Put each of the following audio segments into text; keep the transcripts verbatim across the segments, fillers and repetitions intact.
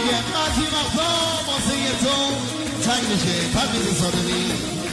بعضی وقتا واسه تو تنگ میشه تبریز صادقی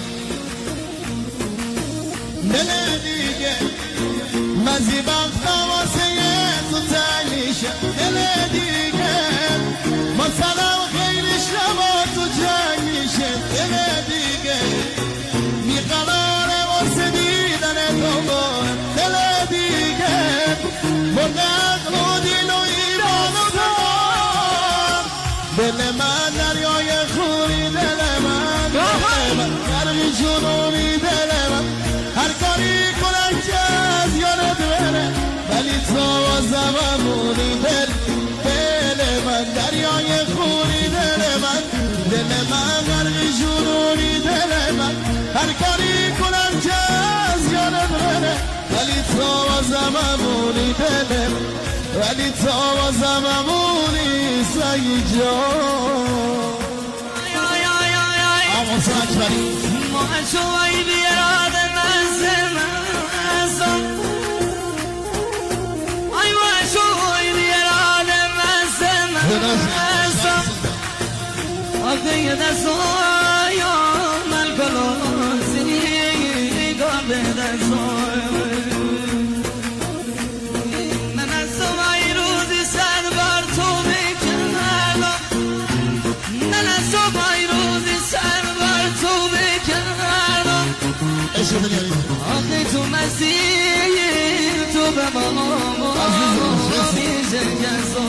دل دیگه بعضی وقتا واسه تو تنگ میشه دل دیگه مثلا خیلی شبا تو جنگ میشه دل دیگه بیقراره واسه دیدن تو دل دیگه مرد و دیل و ایران و دار دل من دریای خوری دل من دل من گرمی جنونی دل من هر کاری کنم که از یادت بره ولی تو واسم امونی دل دل من دریای خوری دل من دل من گرمی جنونی دل من هر کاری کنم که از یادت بره ولی تو واسم امونی دل من ولی تو واسم امونی سعی جان اما سعی بری ما شوی بیراد نزم نزم ای ما شوی بیراد نزم نزم آگه دستای من کلوزی گرده دستای من از سوای روزی سر بر تو بکردم من از سوای روزی سر بر تو بکردم آخه تو مسیر تو به ما میشه کسا